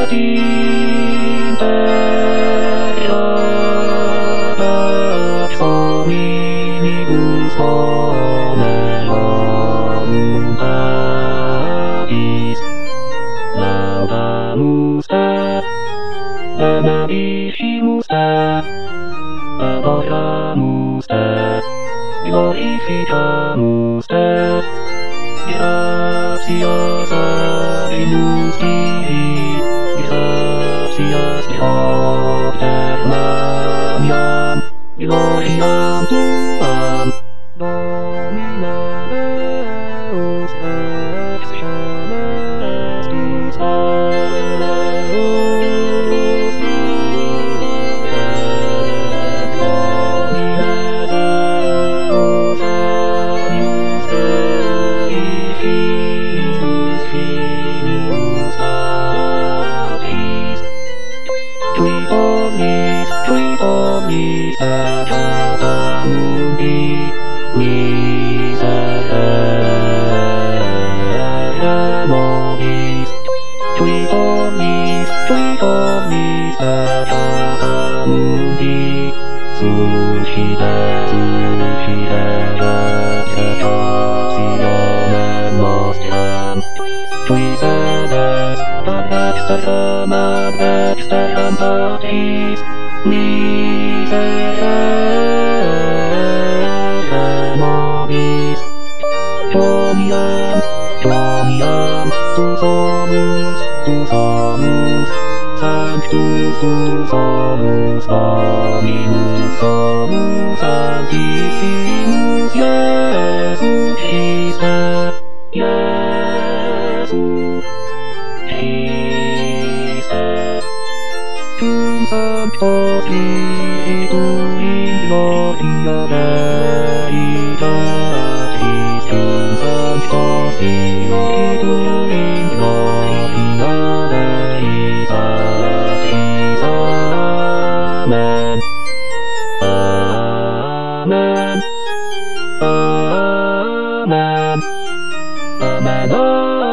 Glorificamus te, gratias agimus Dei, gratias Dei Magnam, gloriam tuam, Domine Deus ex celestis Deus et Domine Deus agnus Dei filius Apis, tui omnis peccata mundi, miserere nobis, tui omnis peccata mundi, suscite execrationem nostram, tui sedes ad exterram Patris, miserere nobis, Domiam, tu somus, sanctus tu somus, Dominus somus, Sanctissimus Iesu Christe, Tum Sancto Spiritus in gloria Deitatis, Tum Sancto Spiritus in gloria Deitatis. Amen. Amen. Amen. Amen.